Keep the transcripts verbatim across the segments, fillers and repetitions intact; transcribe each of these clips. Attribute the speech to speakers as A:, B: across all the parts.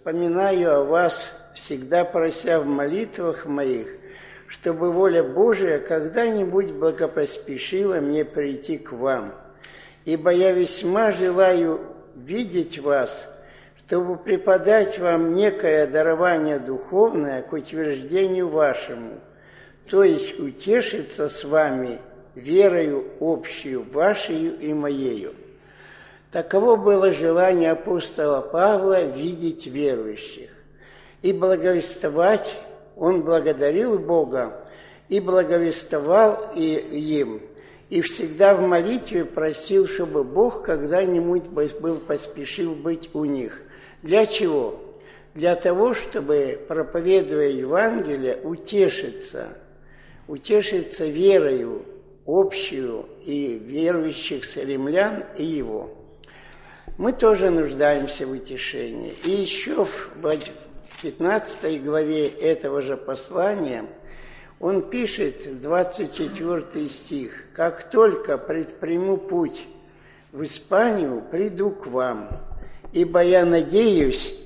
A: вспоминаю о вас, всегда прося в молитвах моих, чтобы воля Божия когда-нибудь благопоспешила мне прийти к вам. Ибо я весьма желаю видеть вас, чтобы преподать вам некое дарование духовное к утверждению вашему, то есть утешиться с вами верою общую вашею и моею. Таково было желание апостола Павла видеть верующих. И благовествовать он благодарил Бога и благовествовал и им, и всегда в молитве просил, чтобы Бог когда-нибудь был поспешил быть у них. Для чего? Для того, чтобы, проповедуя Евангелие, утешиться, утешиться верою общую и верующих римлян и его. Мы тоже нуждаемся в утешении. И еще в пятнадцатой главе этого же послания он пишет, двадцать четвёртый стих: «Как только предприму путь в Испанию, приду к вам, ибо я надеюсь,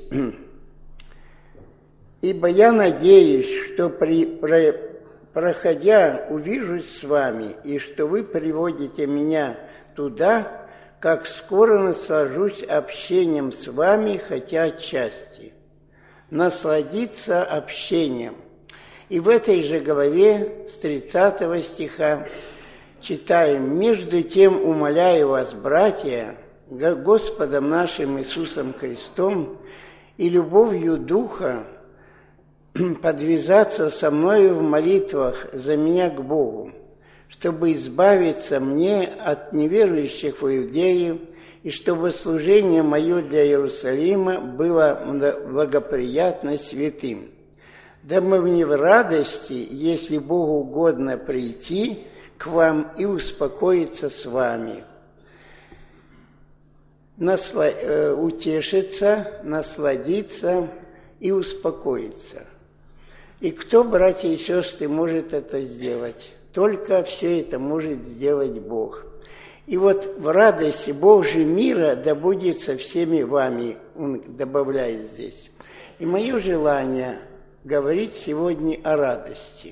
A: ибо я надеюсь, что при, про, проходя увижусь с вами, и что вы приводите меня туда, как скоро наслажусь общением с вами, хотя отчасти». Насладиться общением. И в этой же главе с тридцатого стиха читаем: «Между тем умоляю вас, братья, Господом нашим Иисусом Христом и любовью Духа подвязаться со мною в молитвах за меня к Богу, чтобы избавиться мне от неверующих в Иудею, и чтобы служение мое для Иерусалима было благоприятно святым. Да мы мне в радости, если Богу угодно, прийти к вам и успокоиться с вами». Насла... Утешиться, насладиться и успокоиться. И кто, братья и сестры, может это сделать? Только все это может сделать Бог. И вот в радости Божьего мира да будет со всеми вами, он добавляет здесь. И мое желание говорить сегодня о радости.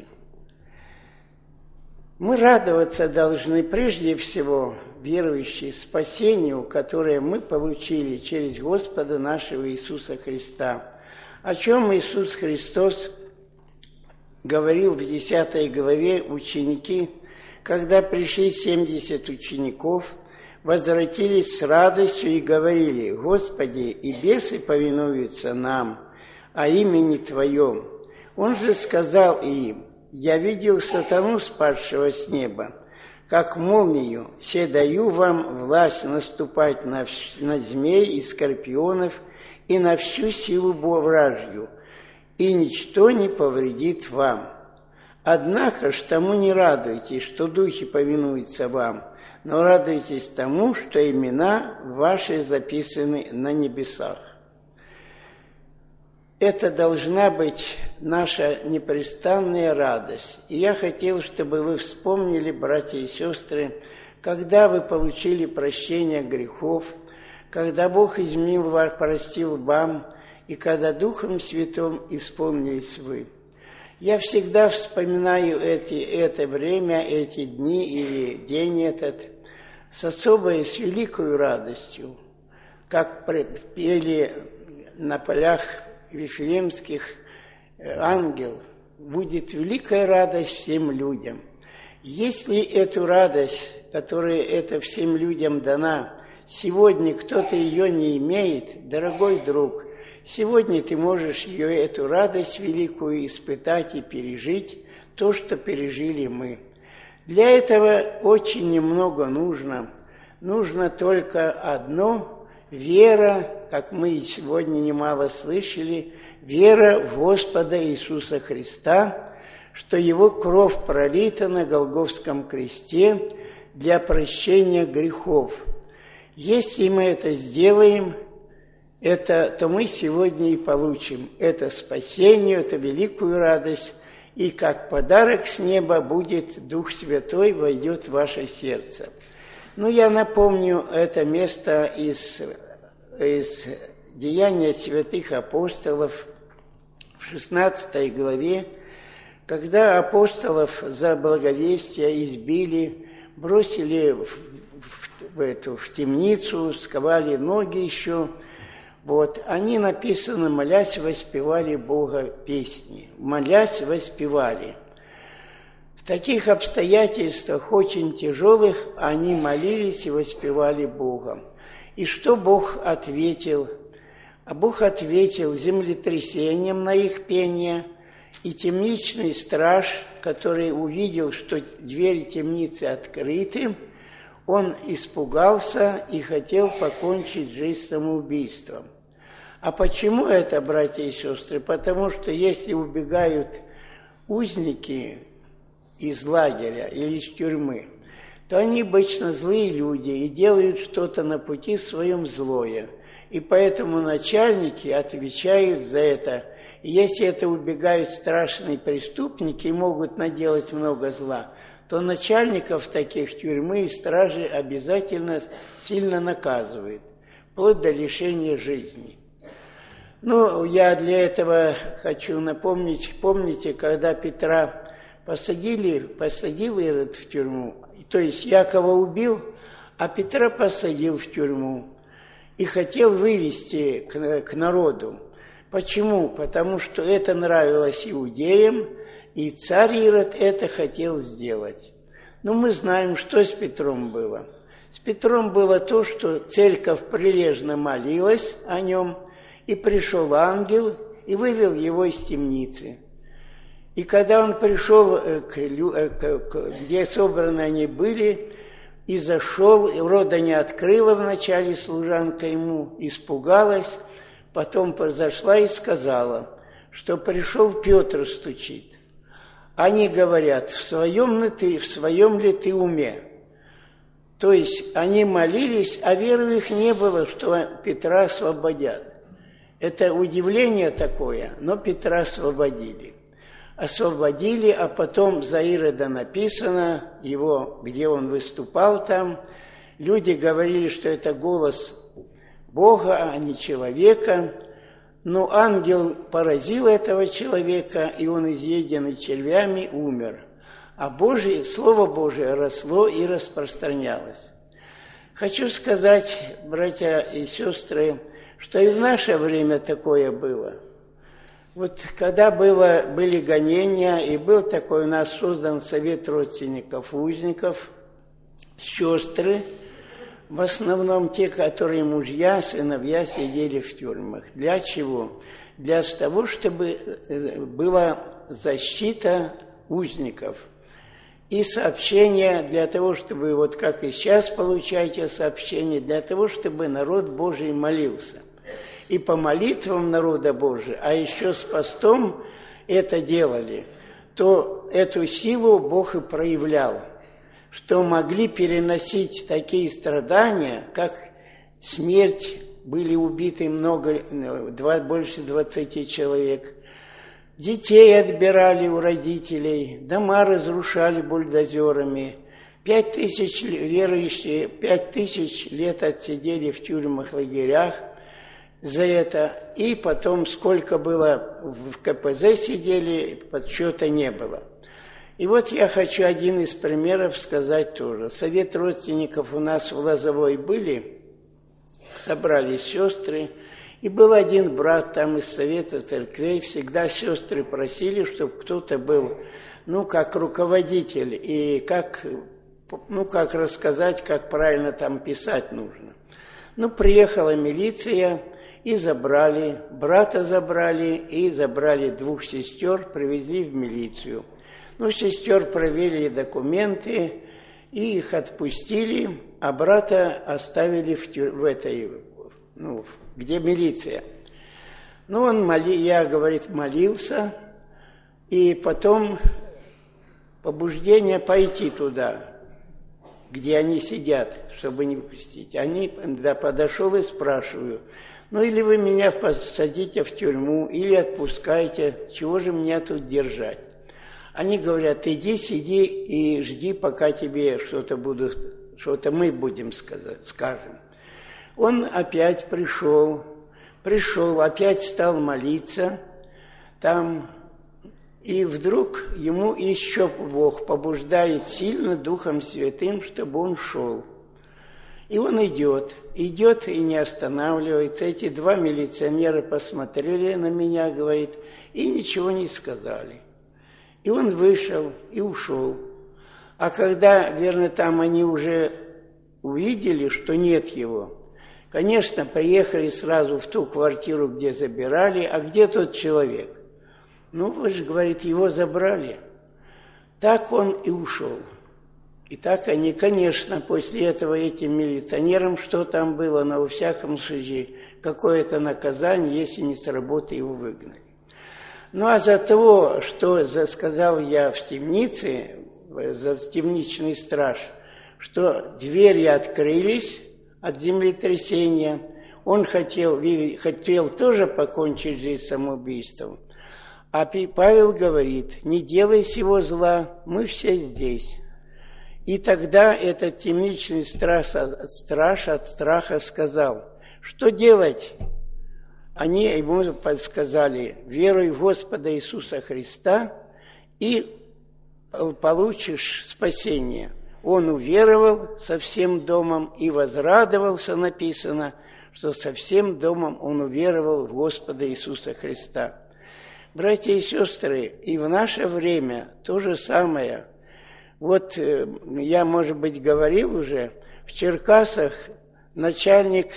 A: Мы радоваться должны прежде всего, верующие, спасению, которое мы получили через Господа нашего Иисуса Христа. О чем Иисус Христос говорил в десятой главе: ученики, когда пришли семьдесят учеников, возвратились с радостью и говорили: «Господи, и бесы повинуются нам о имени Твоем». Он же сказал им: «Я видел сатану, спадшего с неба, как молнию, се даю вам власть наступать на, на змей и скорпионов и на всю силу вражью, и ничто не повредит вам. Однако ж тому не радуйтесь, что духи повинуются вам, но радуйтесь тому, что имена ваши записаны на небесах». Это должна быть наша непрестанная радость. И я хотел, чтобы вы вспомнили, братья и сестры, когда вы получили прощение грехов, когда Бог изменил вас, простил вам, и когда Духом Святым исполнились вы. Я всегда вспоминаю эти, это время, эти дни или день этот с особой, с великой радостью, как пели на полях вифлеемских ангел: «Будет великая радость всем людям». Если эту радость, которая это всем людям дана, сегодня кто-то ее не имеет, дорогой друг, сегодня ты можешь ее, эту радость великую, испытать и пережить, то, что пережили мы. Для этого очень немного нужно. Нужно только одно – вера, как мы сегодня немало слышали, вера в Господа Иисуса Христа, что Его кровь пролита на Голгофском кресте для прощения грехов. Если мы это сделаем, это, то мы сегодня и получим это спасение, эту великую радость, и как подарок с неба будет Дух Святой, войдет в ваше сердце. Ну, я напомню это место из, из Деяния святых апостолов в шестнадцатой главе, когда апостолов за благовестие избили, бросили в, в, в, эту, в темницу, сковали ноги еще. Вот, они, написано, молясь, воспевали Бога песни. Молясь, воспевали. В таких обстоятельствах, очень тяжелых, они молились и воспевали Бога. И что Бог ответил? А Бог ответил землетрясением на их пение, и темничный страж, который увидел, что двери темницы открыты, он испугался и хотел покончить жизнь самоубийством. А почему это, братья и сестры? Потому что если убегают узники из лагеря или из тюрьмы, то они обычно злые люди и делают что-то на пути своем злое. И поэтому начальники отвечают за это. И если это убегают страшные преступники и могут наделать много зла, то начальников таких тюрьмы и стражи обязательно сильно наказывают, вплоть до лишения жизни. Ну, я для этого хочу напомнить, помните, когда Петра посадили, посадил Ирод в тюрьму, то есть Якова убил, а Петра посадил в тюрьму и хотел вывести к, к народу. Почему? Потому что это нравилось иудеям, и царь Ирод это хотел сделать. Но мы знаем, что с Петром было. С Петром было то, что церковь прилежно молилась о нем, и пришел ангел и вывел его из темницы. И когда он пришел, к, где собраны они были, и зашел, и рода не открыла вначале служанка ему, испугалась, потом зашла и сказала, что пришел Петр стучит. Они говорят, в своем ли ты, в своем ли ты уме? То есть они молились, а веры их не было, что Петра освободят. Это удивление такое, но Петра освободили. Освободили, а потом за Ирода написано, его, где он выступал там, люди говорили, что это голос Бога, а не человека. Но ангел поразил этого человека, и он, изъеденный червями, умер. А Божие, Слово Божие росло и распространялось. Хочу сказать, братья и сестры, что и в наше время такое было. Вот когда было, были гонения, и был такой у нас создан совет родственников узников, сестры, в основном те, которые мужья, сыновья сидели в тюрьмах. Для чего? Для того, чтобы была защита узников. И сообщения для того, чтобы, вот как и сейчас получаете сообщения, для того, чтобы народ Божий молился. И по молитвам народа Божия, а еще с постом это делали, то эту силу Бог и проявлял, что могли переносить такие страдания, как смерть, были убиты много, два, больше двадцати человек, детей отбирали у родителей, дома разрушали бульдозерами, пять тысяч верующие, пять тысяч лет отсидели в тюрьмах, лагерях за это, и потом сколько было в ка пэ зэ сидели, подсчета не было. И вот я хочу один из примеров сказать тоже. Совет родственников у нас в Лозовой были, собрались сестры, и был один брат там из совета церквей, всегда сестры просили, чтобы кто-то был, ну, как руководитель, и как, ну, как рассказать, как правильно там писать нужно. Ну, приехала милиция, и забрали, брата забрали, и забрали двух сестер, привезли в милицию. Ну, сестер проверили документы, и их отпустили, а брата оставили в, тюр... в этой, ну, где милиция. Ну, он, моли... я, говорит, молился, и потом побуждение пойти туда, где они сидят, чтобы не пустить. Они, да, подошел и спрашиваю, ну, или вы меня посадите в тюрьму, или отпускайте, чего же меня тут держать? Они говорят, иди, сиди и жди, пока тебе что-то будут, что-то мы будем сказать, скажем. Он опять пришел, пришел, опять стал молиться там, и вдруг ему еще Бог побуждает сильно Духом Святым, чтобы он шел. И он идет, идет и не останавливается. Эти два милиционера посмотрели на меня, говорит, и ничего не сказали. И он вышел и ушел. А когда, верно, там они уже увидели, что нет его, конечно, приехали сразу в ту квартиру, где забирали, а где тот человек? Ну, вы же, говорит, его забрали. Так он и ушел. И так они, конечно, после этого этим милиционерам, что там было, но во всяком случае, какое-то наказание, если не с работы его выгнали. Ну, а за то, что сказал я в темнице, за темничный страж, что двери открылись от землетрясения, он хотел, хотел тоже покончить жизнь самоубийством. А Павел говорит, не делай сего зла, мы все здесь. И тогда этот темничный страж, страж от страха сказал, что делать? Они ему подсказали, веруй в Господа Иисуса Христа и получишь спасение. Он уверовал со всем домом и возрадовался, написано, что со всем домом он уверовал в Господа Иисуса Христа. Братья и сестры, и в наше время то же самое. Вот я, может быть, говорил уже, в Черкасах начальник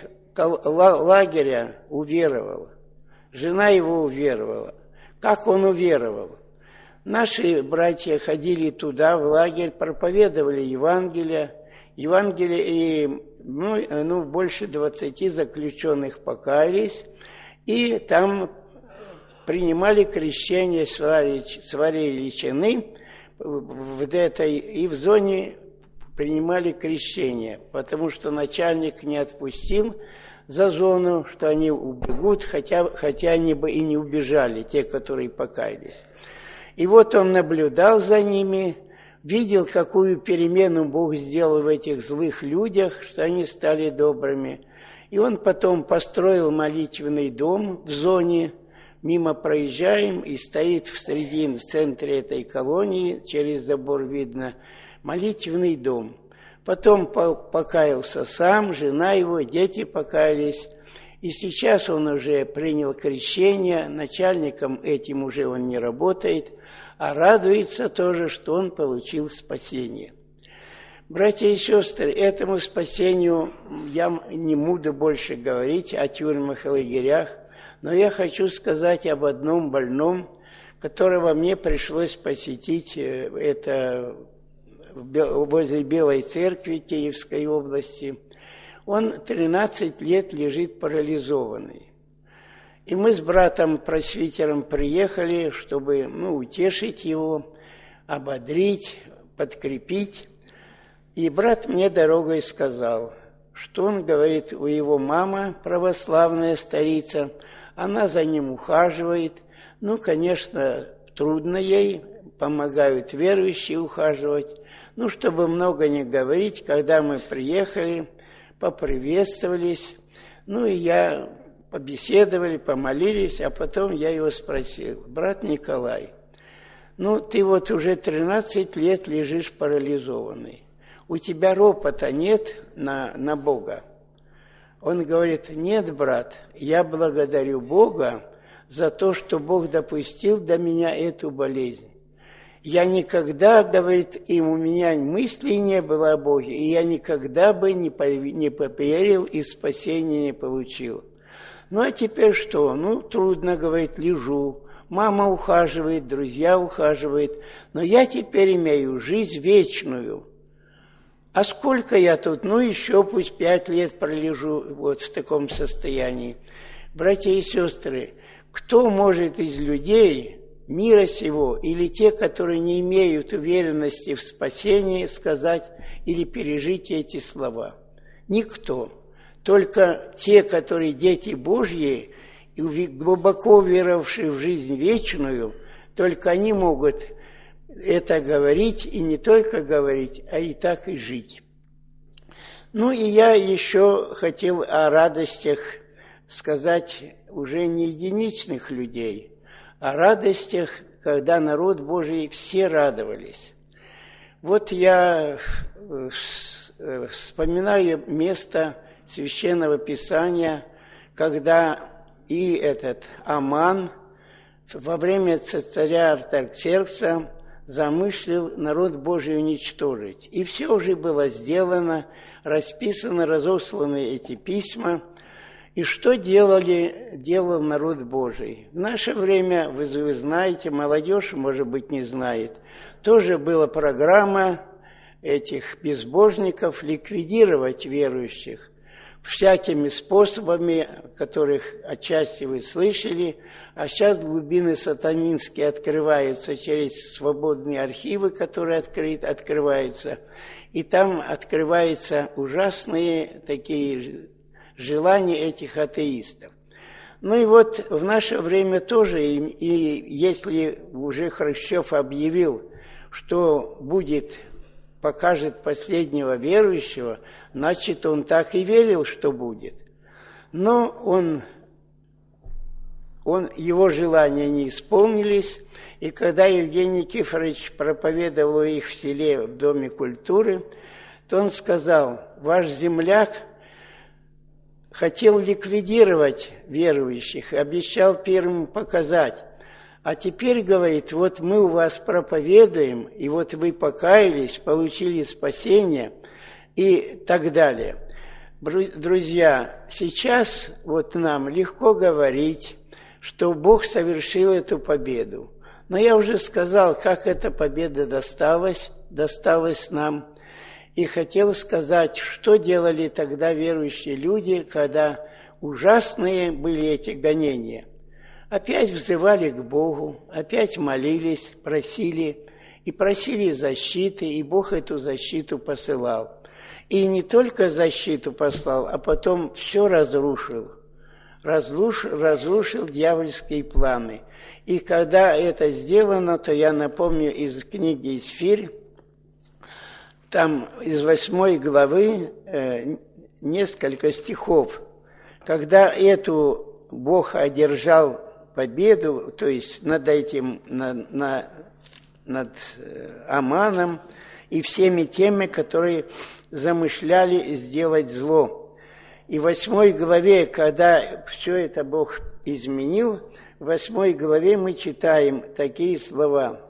A: лагеря уверовал, жена его уверовала. Как он уверовал? Наши братья ходили туда, в лагерь, проповедовали Евангелие, Евангелие и ну, ну, больше двадцати заключенных покаялись, и там принимали крещение сварили чины в этой, и в зоне принимали крещение, потому что начальник не отпустил за зону, что они убегут, хотя, хотя они бы и не убежали, те, которые покаялись. И вот он наблюдал за ними, видел, какую перемену Бог сделал в этих злых людях, что они стали добрыми. И он потом построил молитвенный дом в зоне, мимо проезжаем, и стоит в середине, в центре этой колонии, через забор видно, молитвенный дом. Потом покаялся сам, жена его, дети покаялись. И сейчас он уже принял крещение, начальником этим уже он не работает, а радуется тоже, что он получил спасение. Братья и сестры, этому спасению я не буду больше говорить о тюрьмах и лагерях, но я хочу сказать об одном больном, которого мне пришлось посетить, это возле Белой Церкви Киевской области. Он тринадцать лет лежит парализованный. И мы с братом-просвитером приехали, чтобы ну, утешить его, ободрить, подкрепить. И брат мне дорогой сказал, что он говорит, у его мама, православная старица, она за ним ухаживает. Ну, конечно, трудно ей, помогают верующие ухаживать. Ну, чтобы много не говорить, когда мы приехали, поприветствовались, ну, и я побеседовали, помолились, а потом я его спросил, брат Николай, ну, ты вот уже тринадцать лет лежишь парализованный, у тебя ропота нет на, на Бога? Он говорит, нет, брат, я благодарю Бога за то, что Бог допустил до меня эту болезнь. Я никогда, говорит, и у меня мыслей не было о Боге, и я никогда бы не поверил и спасения не получил. Ну, а теперь что? Ну, трудно, говорит, лежу. Мама ухаживает, друзья ухаживают, но я теперь имею жизнь вечную. А сколько я тут? Ну, еще пусть пять лет пролежу вот в таком состоянии. Братья и сестры, кто может из людей мира сего или те, которые не имеют уверенности в спасении, сказать или пережить эти слова? Никто. Только те, которые дети Божьи и глубоко веровавшие в жизнь вечную, только они могут это говорить, и не только говорить, а и так и жить. Ну и я еще хотел о радостях сказать уже не единичных людей, о радостях, когда народ Божий все радовались. Вот я вспоминаю место Священного Писания, когда и этот Аман во время царя Артаксеркса замыслил народ Божий уничтожить. И все уже было сделано, расписано, разосланы эти письма. И что делали, делал народ Божий? В наше время, вы, вы знаете, молодежь, может быть, не знает, тоже была программа этих безбожников ликвидировать верующих всякими способами, которых отчасти вы слышали, а сейчас глубины сатанинские открываются через свободные архивы, которые открыт, открываются, и там открываются ужасные такие желания этих атеистов. Ну и вот в наше время тоже, и, и если уже Хрущев объявил, что будет, покажет последнего верующего, значит, он так и верил, что будет. Но он, он, его желания не исполнились, и когда Евгений Никифорович проповедовал их в селе, в Доме культуры, то он сказал: ваш земляк хотел ликвидировать верующих, обещал первым показать. А теперь, говорит, вот мы у вас проповедуем, и вот вы покаялись, получили спасение и так далее. Друзья, сейчас вот нам легко говорить, что Бог совершил эту победу. Но я уже сказал, как эта победа досталась, досталась нам. И хотел сказать, что делали тогда верующие люди, когда ужасные были эти гонения. Опять взывали к Богу, опять молились, просили, и просили защиты, и Бог эту защиту посылал. И не только защиту послал, а потом все разрушил. Разрушил, разрушил дьявольские планы. И когда это сделано, то я напомню из книги «Исфирь», там из восьмой главы э, несколько стихов. Когда эту Бог одержал победу, то есть над этим, на, на, над Аманом и всеми теми, которые замышляли сделать зло. И в восьмой главе, когда все это Бог изменил, в восьмой главе мы читаем такие слова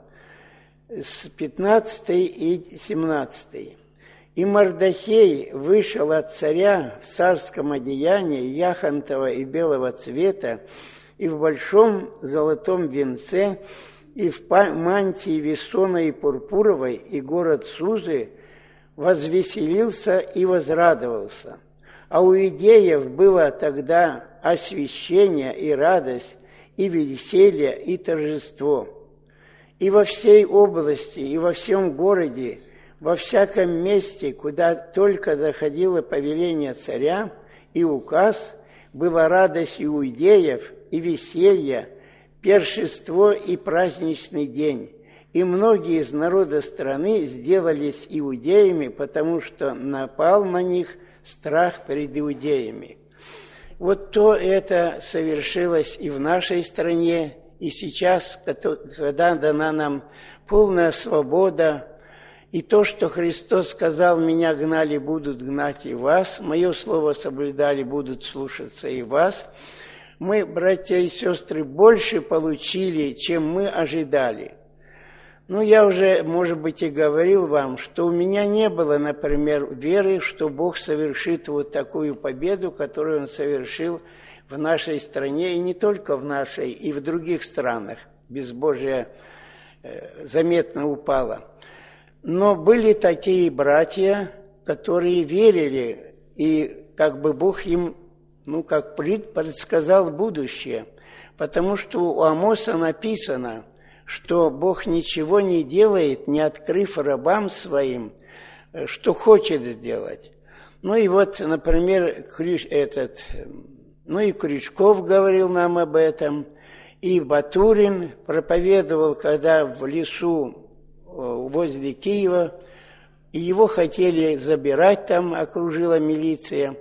A: с пятнадцатой и семнадцатой. «И Мордохей вышел от царя в царском одеянии яхонтового и белого цвета, и в большом золотом венце, и в мантии весоной и пурпуровой, и город Сузы возвеселился и возрадовался. А у иудеев было тогда освящение и радость, и веселье, и торжество. И во всей области, и во всем городе, во всяком месте, куда только доходило повеление царя и указ, была радость иудеев, и веселье, пиршество и праздничный день. И многие из народа страны сделались иудеями, потому что напал на них страх перед иудеями». Вот то это совершилось и в нашей стране, и сейчас, когда дана нам полная свобода, и то, что Христос сказал: «Меня гнали, будут гнать и вас, мое слово соблюдали, будут слушаться и вас», мы, братья и сестры, больше получили, чем мы ожидали. Ну, я уже, может быть, и говорил вам, что у меня не было, например, веры, что Бог совершит вот такую победу, которую Он совершил в нашей стране, и не только в нашей, и в других странах. Безбожие э, заметно упало. Но были такие братья, которые верили, и как бы Бог им, ну, как предсказал будущее. Потому что у Амоса написано, что Бог ничего не делает, не открыв рабам своим, что хочет сделать. Ну и вот, например, этот, ну и Крючков говорил нам об этом, и Батурин проповедовал, когда в лесу возле Киева, и его хотели забирать, там окружила милиция.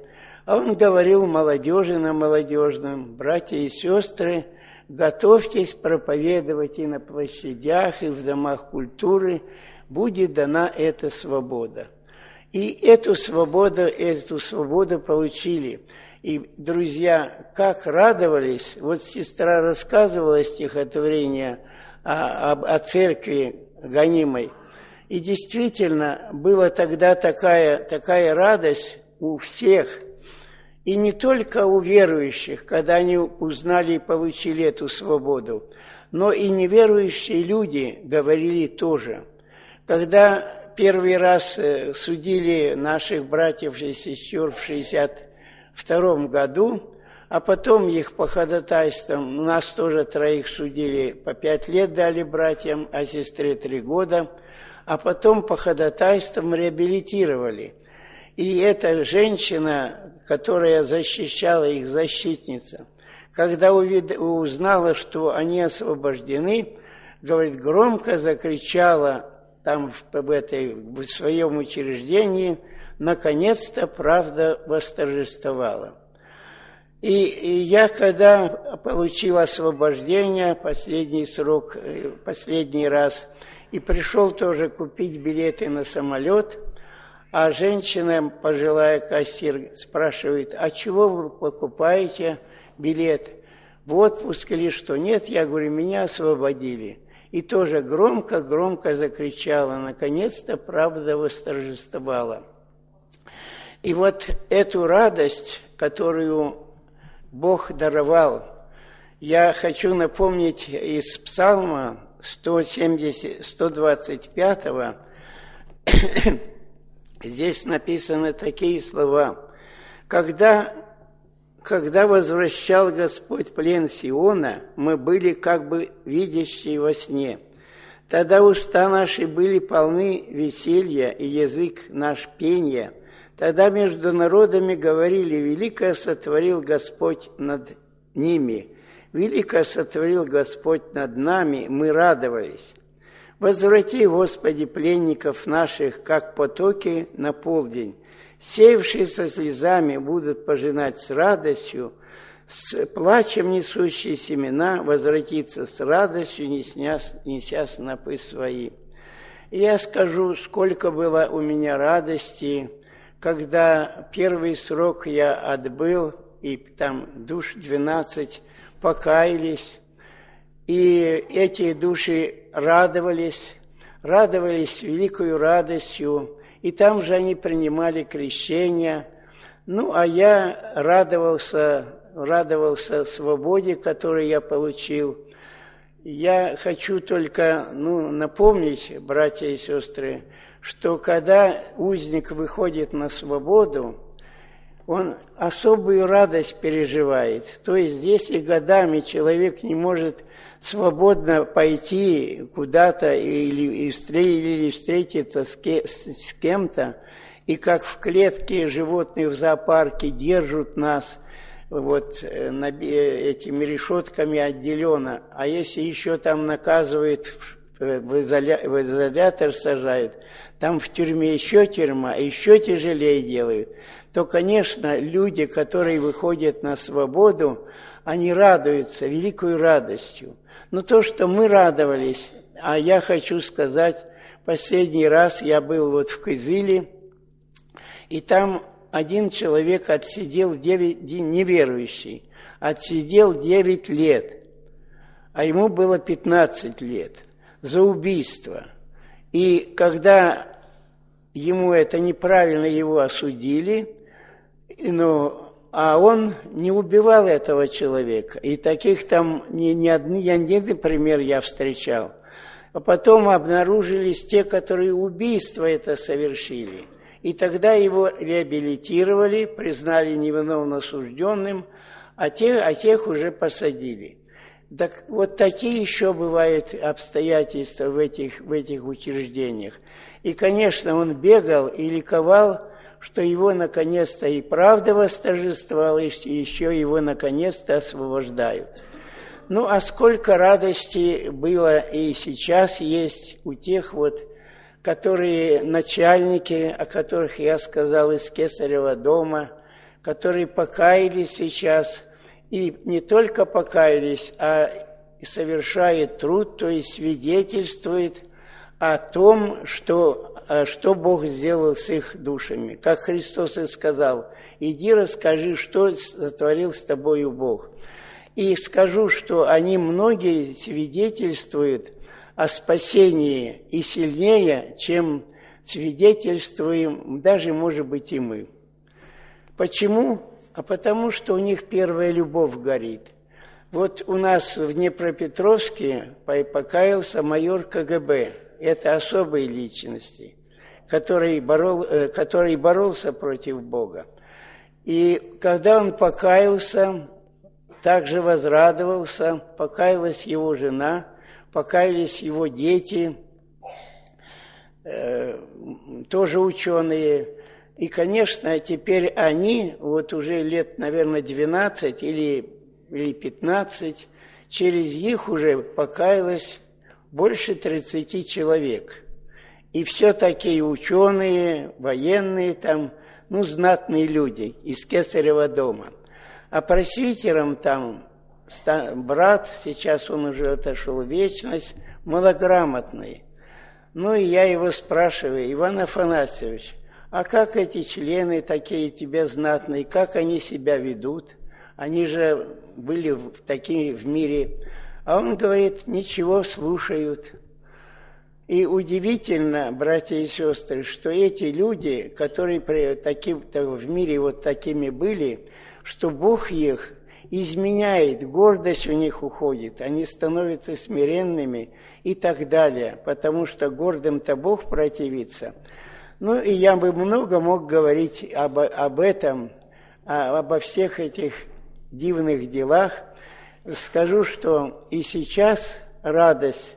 A: А он говорил молодежи на молодежном: братья и сестры, готовьтесь проповедовать и на площадях, и в домах культуры, будет дана эта свобода. И эту свободу, эту свободу получили. И, друзья, как радовались, вот сестра рассказывала стихотворение о, о, о церкви гонимой, и действительно была тогда такая, такая радость у всех, и не только у верующих, когда они узнали и получили эту свободу, но и неверующие люди говорили тоже. Когда первый раз судили наших братьев и сестер в шестьдесят втором году, а потом их по ходатайствам, нас тоже троих судили, по пять лет дали братьям, а сестре три года, а потом по ходатайствам реабилитировали. И эта женщина, которая защищала их, защитница, когда узнала, что они освобождены, говорит, громко закричала там в, этой, в своем учреждении: наконец-то правда восторжествовала. И, и я, когда получил освобождение, последний срок, последний раз, и пришел тоже купить билеты на самолет, а женщина, пожилая кассир, спрашивает: а чего вы покупаете билет? В отпуск или что? Нет, я говорю, меня освободили. И тоже громко-громко закричала: наконец-то правда восторжествовала. И вот эту радость, которую Бог даровал, я хочу напомнить из Псалма сто семьдесят, сто двадцать пятого. Здесь написаны такие слова: «Когда, когда возвращал Господь плен Сиона, мы были как бы видящие во сне. Тогда уста наши были полны веселья, и язык наш пения. Тогда между народами говорили: великое сотворил Господь над ними, великое сотворил Господь над нами, мы радовались. Возврати, Господи, пленников наших, как потоки на полдень. Сеявшие со слезами будут пожинать с радостью, с плачем несущие семена возвратиться с радостью, неся, неся снопы свои». И я скажу, сколько было у меня радости, когда первый срок я отбыл, и там душ двенадцать покаялись, и эти души радовались, радовались великою радостью, и там же они принимали крещение. Ну, а я радовался, радовался свободе, которую я получил. Я хочу только ну, напомнить, братья и сестры, что когда узник выходит на свободу, он особую радость переживает. То есть, если годами человек не может свободно пойти куда-то или, или встретиться с, ке, с кем-то, и как в клетке животные в зоопарке держат нас вот этими решетками отделенно, а если еще там наказывают, в, изоля, в изолятор сажают, там в тюрьме еще тюрьма, еще тяжелее делают, то, конечно, люди, которые выходят на свободу, они радуются великой радостью. Но то, что мы радовались, а я хочу сказать, последний раз я был вот в Кызыле, и там один человек отсидел, девять, неверующий, отсидел девять лет, а ему было пятнадцать лет за убийство. И когда ему это неправильно его осудили, ну, а он не убивал этого человека. И таких там не, не, одни, не один пример я встречал. А потом обнаружились те, которые убийство это совершили. И тогда его реабилитировали, признали невиновно осужденным, а тех, а тех уже посадили. Так, вот такие еще бывают обстоятельства в этих, в этих учреждениях. И, конечно, он бегал и ликовал, что его наконец-то и правда восторжествовала, и еще его наконец-то освобождают. Ну, а сколько радости было и сейчас есть у тех вот, которые начальники, о которых я сказал, из Кесарева дома, которые покаялись сейчас, и не только покаялись, а совершают труд, то есть свидетельствует о том, что, что Бог сделал с их душами. Как Христос и сказал: иди расскажи, что сотворил с тобою Бог. И скажу, что они многие свидетельствуют о спасении и сильнее, чем свидетельствуем даже, может быть, и мы. Почему? А потому что у них первая любовь горит. Вот у нас в Днепропетровске покаялся майор ка гэ бэ. Это особые личности, который, борол, который боролся против Бога. И когда он покаялся, также возрадовался, покаялась его жена, покаялись его дети, э, тоже ученые. И, конечно, теперь они, вот уже лет, наверное, двенадцать или, или пятнадцать, через них уже покаялось больше тридцати человек. И все такие ученые, военные там, ну, знатные люди из Кесарева дома. А пресвитером там брат, сейчас он уже отошел в вечность, малограмотный. Ну, и я его спрашиваю: Иван Афанасьевич, а как эти члены такие тебе знатные, как они себя ведут? Они же были такие в мире. А он говорит: ничего, слушают. И удивительно, братья и сестры, что эти люди, которые при таким, в мире вот такими были, что Бог их изменяет, гордость у них уходит, они становятся смиренными и так далее, потому что гордым-то Бог противится. Ну и я бы много мог говорить об, об этом, обо всех этих дивных делах. Скажу, что и сейчас радость,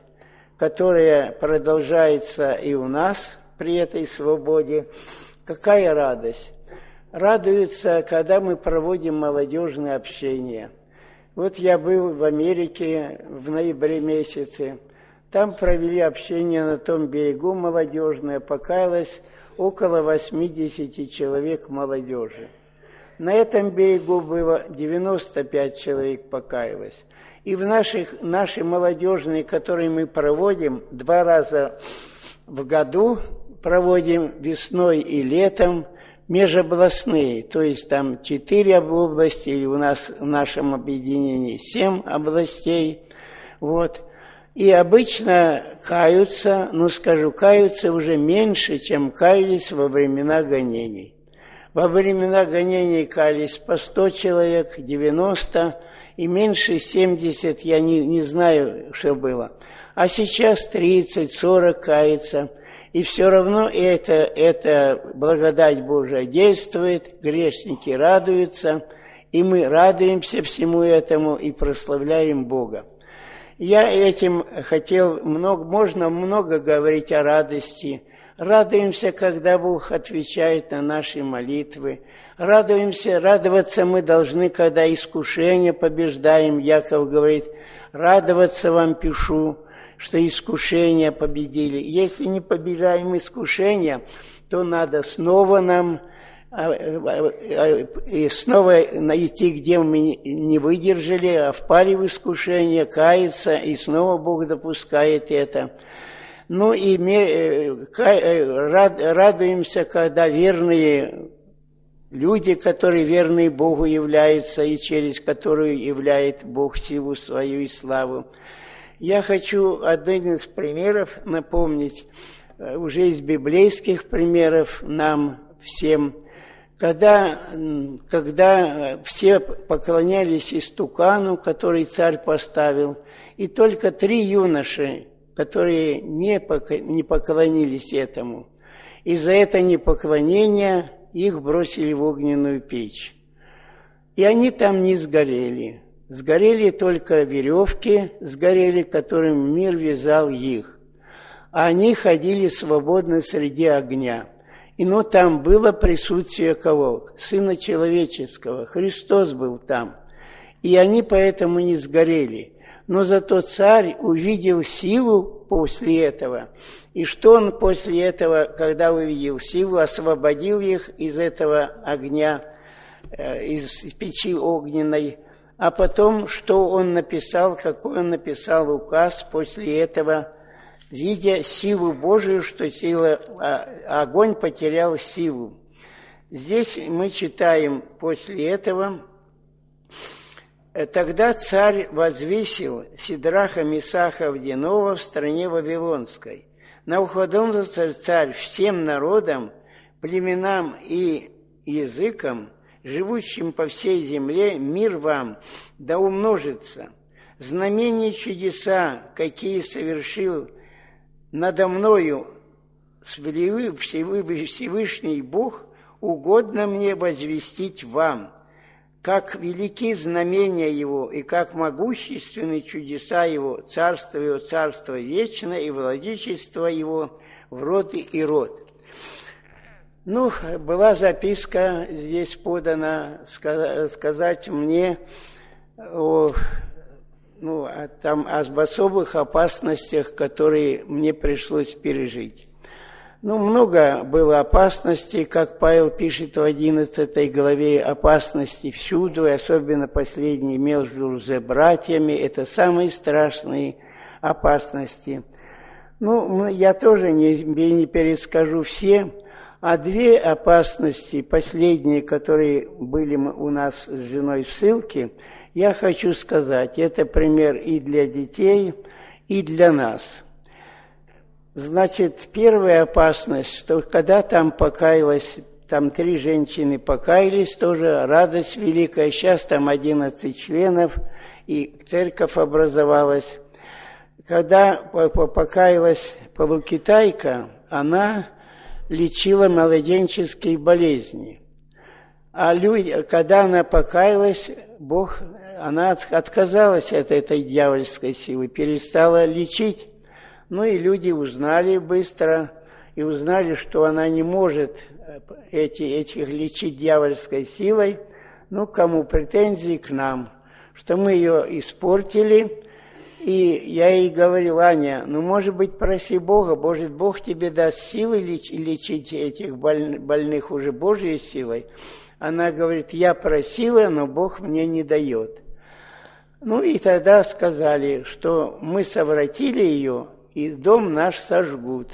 A: которая продолжается и у нас при этой свободе, какая радость? Радуются, когда мы проводим молодежное общение. Вот я был в Америке в ноябре месяце, там провели общение на том берегу молодежное, покаялось около восьмидесяти человек молодежи. На этом берегу было девяносто пять человек покаялось. И в наших, наши молодежные, которые мы проводим два раза в году, проводим весной и летом, межобластные, то есть там четыре области, или у нас в нашем объединении семь областей, вот. И обычно каются, ну скажу, каются уже меньше, чем каялись во времена гонений. Во времена гонений каялись по сто человек, девяносто, и меньше семьдесят, я не, не знаю, что было. А сейчас тридцать, сорок кается. И все равно это, это благодать Божия действует, грешники радуются, и мы радуемся всему этому и прославляем Бога. Я этим хотел, много, можно много говорить о радости. Радуемся, когда Бог отвечает на наши молитвы. Радуемся, радоваться мы должны, когда искушение побеждаем. Яков говорит: радоваться вам пишу, что искушения победили. Если не побеждаем искушения, то надо снова нам и снова найти, где мы не выдержали, а впали в искушение, каяться, и снова Бог допускает это. Ну и мы радуемся, когда верные люди, которые верные Богу являются, и через которую являет Бог силу свою и славу. Я хочу один из примеров напомнить, уже из библейских примеров нам всем, когда, когда все поклонялись истукану, который царь поставил, и только три юноши, которые не поклонились этому. И за это непоклонение их бросили в огненную печь. И они там не сгорели. Сгорели только веревки, сгорели, которым мир вязал их. А они ходили свободно среди огня. И но там было присутствие кого? Сына Человеческого. Христос был там. И они поэтому не сгорели. Но зато царь увидел силу после этого. И что он после этого, когда увидел силу, освободил их из этого огня, э, из печи огненной. А потом, что он написал, какой он написал указ после этого, видя силу Божию, что сила, а, огонь потерял силу. Здесь мы читаем после этого: «Тогда царь возвесил Сидраха, Месаха, Авденова в стране Вавилонской. Навуходоносор царь всем народам, племенам и языкам, живущим по всей земле, мир вам, да умножится. Знамения и чудеса, какие совершил надо мною Всевышний Бог, угодно мне возвестить вам, как велики знамения Его и как могущественны чудеса Его, царство Его, царство вечное и владычество Его в роды и род». Ну, была записка здесь подана сказать мне о, ну, там, об особых опасностях, которые мне пришлось пережить. Ну, много было опасностей, как Павел пишет в одиннадцатой главе, опасности всюду, и особенно последние между братьями, это самые страшные опасности. Ну, я тоже не, не перескажу все, а две опасности, последние, которые были у нас с женой в ссылке, я хочу сказать, это пример и для детей, и для нас. Значит, первая опасность, что когда там покаялось, там три женщины покаялись, тоже радость великая, сейчас там одиннадцать членов, и церковь образовалась. Когда покаялась полукитайка, она лечила младенческие болезни. А люди, когда она покаялась, Бог, она отказалась от этой дьявольской силы, перестала лечить. Ну и люди узнали быстро, и узнали, что она не может эти, этих лечить дьявольской силой. Ну, кому претензии к нам, что мы ее испортили. И я ей говорил: Аня, ну, может быть, проси Бога, может, Бог тебе даст силы леч, лечить этих боль, больных уже Божьей силой. Она говорит: я просила, но Бог мне не дает. Ну и тогда сказали, что мы совратили ее, и дом наш сожгут.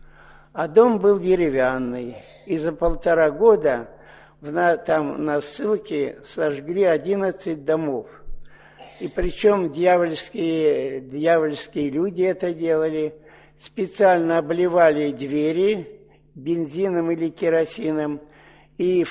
A: А дом был деревянный, и за полтора года в, там на ссылке сожгли одиннадцать домов. И причем дьявольские, дьявольские люди это делали, специально обливали двери бензином или керосином, и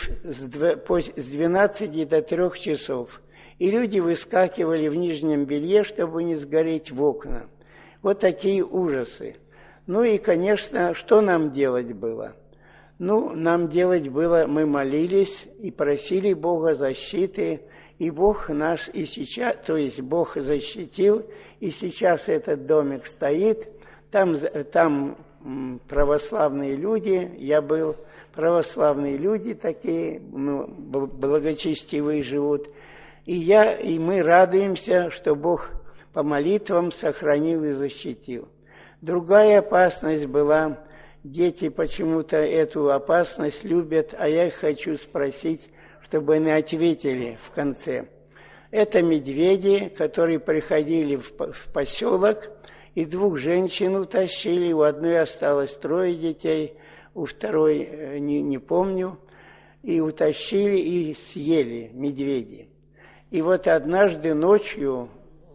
A: с двенадцати до трех часов. И люди выскакивали в нижнем белье, чтобы не сгореть в окна. Вот такие ужасы. Ну и, конечно, что нам делать было? Ну, нам делать было, мы молились и просили Бога защиты, и Бог наш и сейчас, то есть Бог защитил, и сейчас этот домик стоит, там, там православные люди, я был, православные люди такие, ну, благочестивые живут, и я, и мы радуемся, что Бог по молитвам сохранил и защитил. Другая опасность была, дети почему-то эту опасность любят, а я их хочу спросить, чтобы они ответили в конце. Это медведи, которые приходили в, в поселок, и двух женщин утащили, у одной осталось трое детей, у второй не, не помню, и утащили и съели медведи. И вот однажды ночью,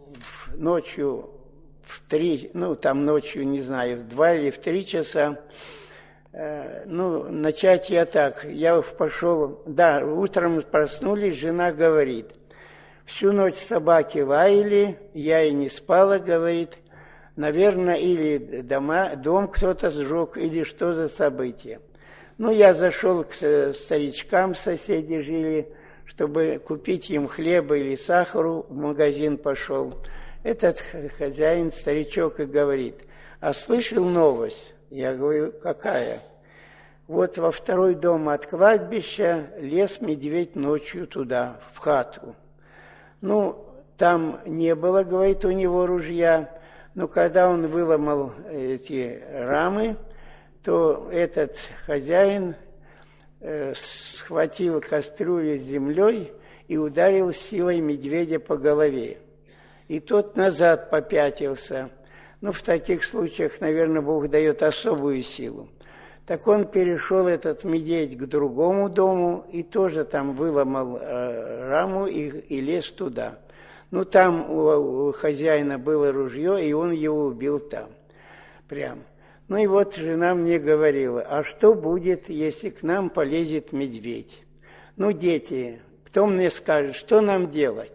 A: ночью в три, ну там ночью, не знаю, в два или в три часа, э, ну, начать я так, я пошел, да, утром проснулись, жена говорит, всю ночь собаки лаяли, я и не спала, говорит, наверное, или дома, дом кто-то сжег, или что за событие. Ну, я зашел к старичкам, соседи жили, чтобы купить им хлеба или сахару, в магазин пошел. Этот хозяин, старичок, и говорит, а слышал новость? Я говорю, какая? Вот во второй дом от кладбища лез медведь ночью туда, в хату. Ну, там не было, говорит, у него ружья, но когда он выломал эти рамы, то этот хозяин э, схватил кастрюлю с землей и ударил силой медведя по голове. И тот назад попятился. Ну, в таких случаях, наверное, Бог дает особую силу. Так он перешел, этот медведь, к другому дому и тоже там выломал э, раму и, и лез туда. Ну, там у, у хозяина было ружье, и он его убил там. Прям. Ну и вот жена мне говорила, а что будет, если к нам полезет медведь? Ну, дети, кто мне скажет, что нам делать?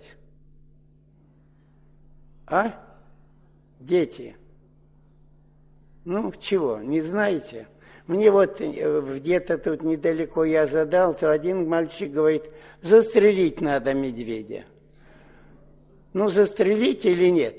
A: А? Дети. Ну, чего, не знаете? Мне вот где-то тут недалеко я задал, то один мальчик говорит, застрелить надо медведя. Ну, застрелить или нет?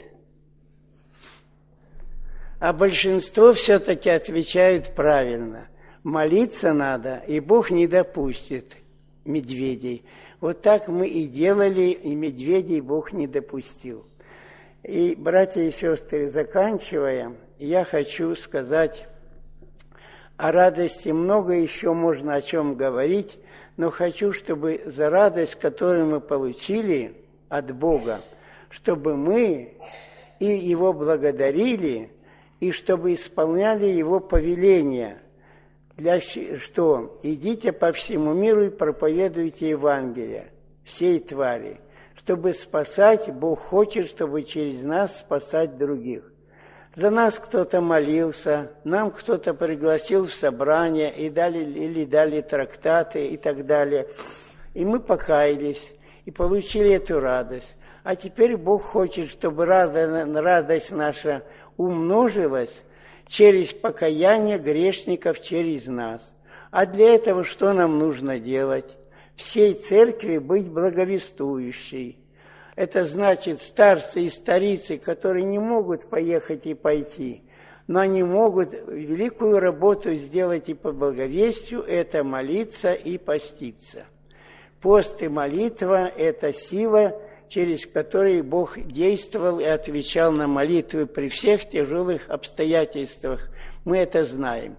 A: А большинство все-таки отвечают правильно. Молиться надо, и Бог не допустит медведей. Вот так мы и делали, и медведей Бог не допустил. И, братья и сестры, заканчивая, я хочу сказать о радости. Много еще можно о чем говорить, но хочу, чтобы за радость, которую мы получили от Бога, чтобы мы и Его благодарили, и чтобы исполняли Его повеления. Для что? Идите по всему миру и проповедуйте Евангелие всей твари. Чтобы спасать, Бог хочет, чтобы через нас спасать других. За нас кто-то молился, нам кто-то пригласил в собрание и дали, или дали трактаты и так далее. И мы покаялись и получили эту радость. А теперь Бог хочет, чтобы радость наша умножилась через покаяние грешников через нас. А для этого что нам нужно делать? Всей церкви быть благовествующей. Это значит старцы и старицы, которые не могут поехать и пойти, но они могут великую работу сделать и по благовестию, это молиться и поститься. Пост и молитва – это сила, через которую Бог действовал и отвечал на молитвы при всех тяжелых обстоятельствах. Мы это знаем.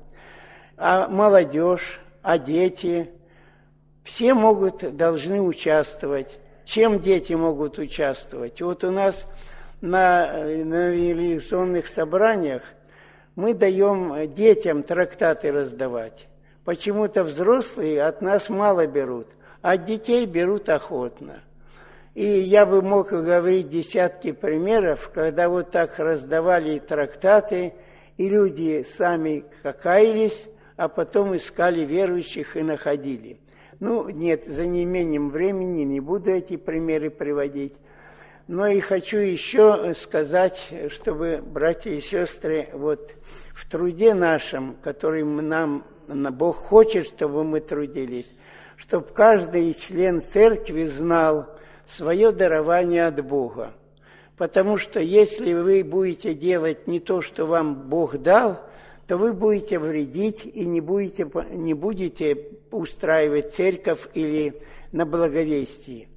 A: А молодежь, а дети – все могут, должны участвовать. Чем дети могут участвовать? Вот у нас на, на религиозных собраниях мы даем детям трактаты раздавать. Почему-то взрослые от нас мало берут, а от детей берут охотно. И я бы мог говорить десятки примеров, когда вот так раздавали трактаты, и люди сами каялись, а потом искали верующих и находили. Ну, нет, за неимением времени не буду эти примеры приводить. Но и хочу еще сказать, чтобы, братья и сестры, вот в труде нашем, который нам, Бог хочет, чтобы мы трудились, чтобы каждый член церкви знал свое дарование от Бога. Потому что если вы будете делать не то, что вам Бог дал, то вы будете вредить и не будете, не будете устраивать церковь или на благовестии.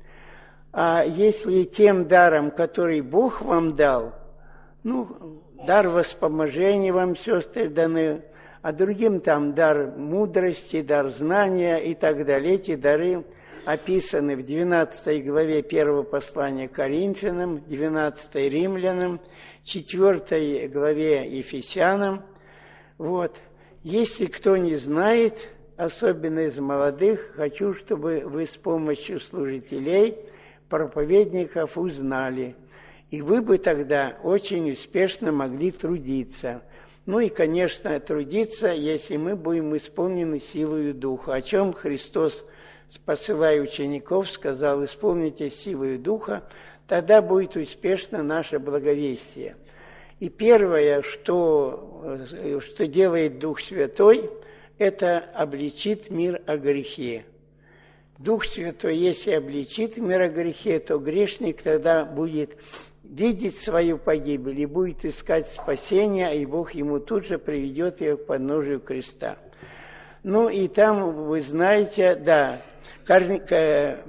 A: А если тем даром, который Бог вам дал, ну, дар воспоможения вам, сестры, даны, а другим там дар мудрости, дар знания и так далее, эти дары описаны в двенадцатой главе первого послания Коринфянам, двенадцатой Римлянам, четвёртой главе Ефесянам. Вот. Если кто не знает, особенно из молодых, хочу, чтобы вы с помощью служителей, проповедников узнали. И вы бы тогда очень успешно могли трудиться. Ну и, конечно, трудиться, если мы будем исполнены силою Духа, о чем Христос, посылая учеников, сказал: исполните силою Духа, тогда будет успешно наше благовестие. И первое, что, что делает Дух Святой, это обличит мир о грехе. Дух Святой, если обличит мир о грехе, то грешник тогда будет видеть свою погибель и будет искать спасения, и Бог ему тут же приведет его к подножию креста. Ну и там, вы знаете, да, кар...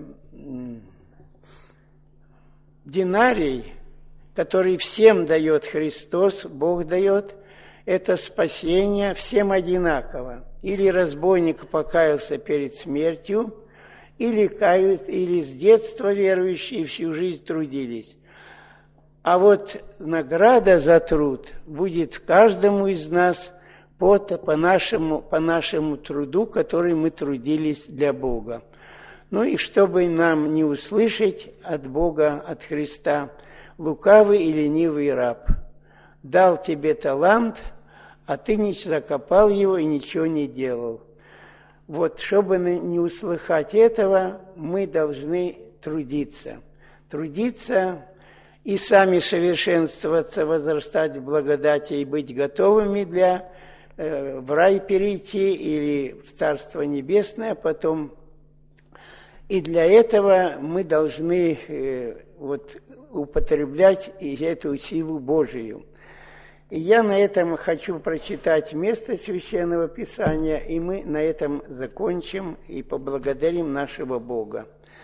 A: динарий, который всем дает Христос, Бог дает, это спасение всем одинаково. Или разбойник покаялся перед смертью, или кают, или с детства верующие всю жизнь трудились. А вот награда за труд будет каждому из нас по, по, нашему, по нашему труду, который мы трудились для Бога. Ну и чтобы нам не услышать от Бога, от Христа, лукавый и ленивый раб. Дал тебе талант, а ты не закопал его и ничего не делал. Вот, чтобы не услыхать этого, мы должны трудиться. Трудиться и сами совершенствоваться, возрастать в благодати и быть готовыми для э, в рай перейти или в Царство Небесное потом. И для этого мы должны э, вот, употреблять эту силу Божию. И я на этом хочу прочитать место Священного Писания, и мы на этом закончим и поблагодарим нашего Бога.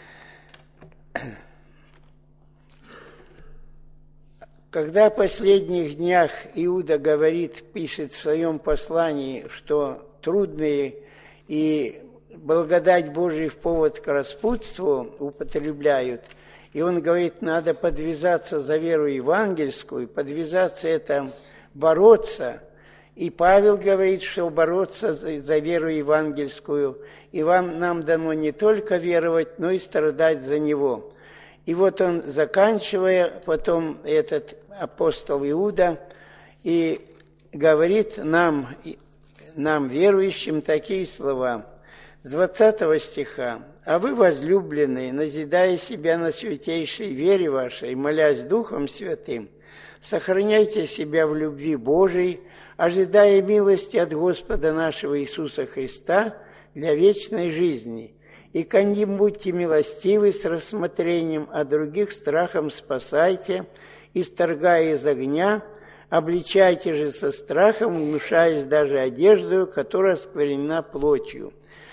A: Когда в последних днях Иуда говорит, пишет в своем послании, что трудные и благодать Божию в повод к распутству употребляют, и он говорит, надо подвязаться за веру евангельскую, подвязаться это бороться. И Павел говорит, что бороться за, за веру евангельскую, и вам, нам дано не только веровать, но и страдать за него. И вот он, заканчивая, потом этот апостол Иуда, и говорит нам, нам верующим, такие слова с двадцатого стиха. «А вы, возлюбленные, назидая себя на святейшей вере вашей, молясь Духом Святым, сохраняйте себя в любви Божией, ожидая милости от Господа нашего Иисуса Христа для вечной жизни. И к ним будьте милостивы с рассмотрением, а других страхом спасайте, исторгая из огня, обличайте же со страхом, внушаясь даже одеждою, которая осквернена плотью».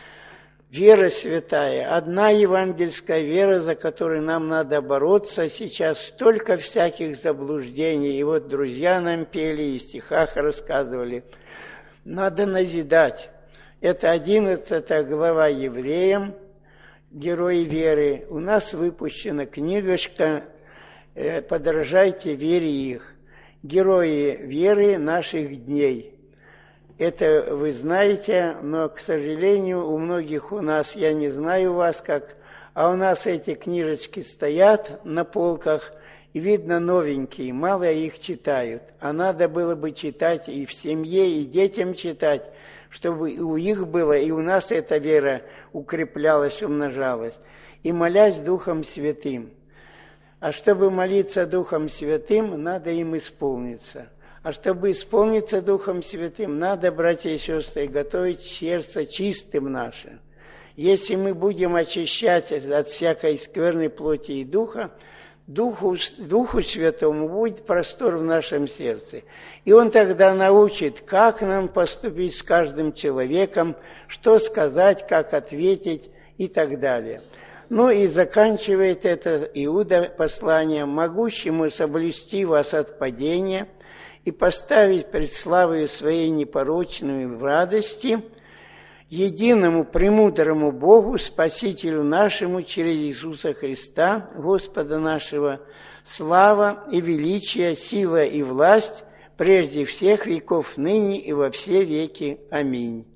A: Вера святая, одна евангельская вера, за которой нам надо бороться. Сейчас столько всяких заблуждений. И вот друзья нам пели и в стихах рассказывали. Надо назидать. Это одиннадцатая глава Евреям, герои веры. У нас выпущена книжечка «Подражайте вере их». Герои веры наших дней. Это вы знаете, но, к сожалению, у многих у нас, я не знаю у вас как, а у нас эти книжечки стоят на полках, и видно новенькие, мало их читают. А надо было бы читать и в семье, и детям читать, чтобы и у них было, и у нас эта вера укреплялась, умножалась. И молясь Духом Святым. А чтобы молиться Духом Святым, надо им исполниться. А чтобы исполниться Духом Святым, надо, братья и сестры, готовить сердце чистым наше. Если мы будем очищать от всякой скверной плоти и духа, Духу, Духу Святому будет простор в нашем сердце. И Он тогда научит, как нам поступить с каждым человеком, что сказать, как ответить и так далее. Ну и заканчивает это Иуда послание: «Могущему соблюсти вас от падения и поставить пред славою своей непорочной в радости, единому премудрому Богу, Спасителю нашему через Иисуса Христа, Господа нашего, слава и величие, сила и власть прежде всех веков ныне и во все веки. Аминь».